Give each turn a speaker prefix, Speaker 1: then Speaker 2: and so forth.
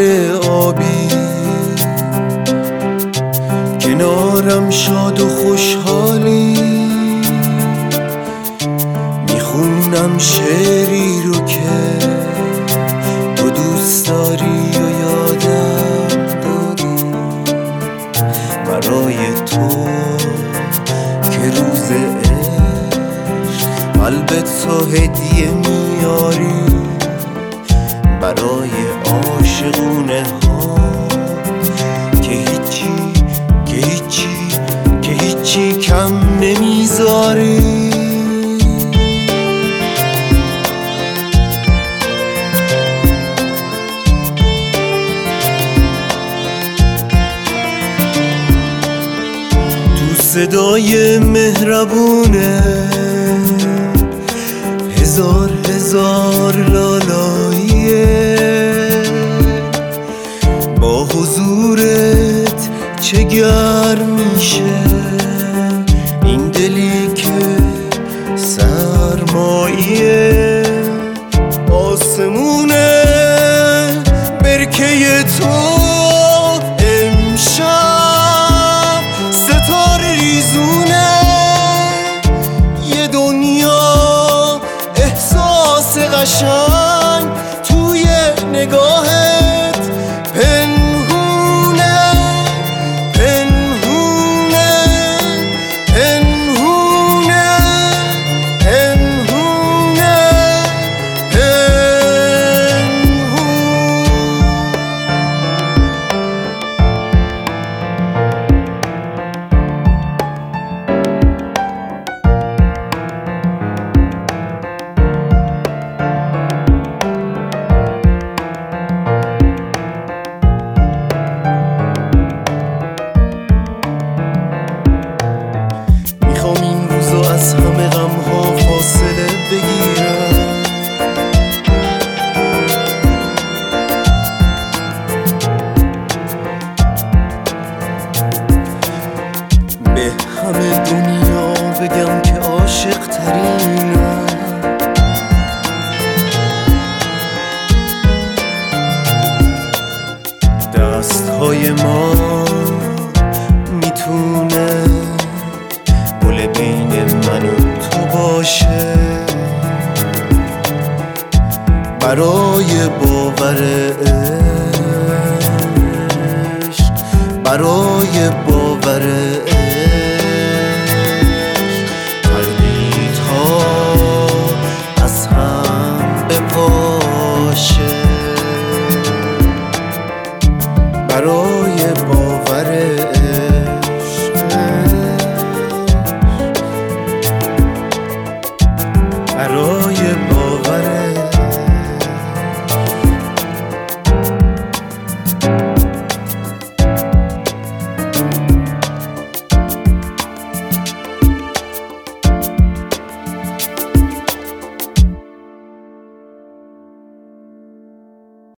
Speaker 1: آبی، کنارم شاد و خوشحالی، میخونم شعری رو که تو دوست داری و یادم دادی، برای تو که روز عشق قلبت تو هدیه میاری، برای عاشقونه ها که هیچی کم نمیذاری. تو صدای مهربونه هزار لالاییه، با حضورت چه گرم میشه این دلی که سرماییه، آسمونه برکه تو امشب ستاره ریزونه، یه دنیا احساس قشنگ توی نگاهت پنهونه پنهونه پنهونه پنهونه از همه غم‌ها فاصله بگیرم، به همه دنیا بگم که عاشق ترینم، دست‌های ما میتونه پل بین من و تو باشه، برای باور عشق، برای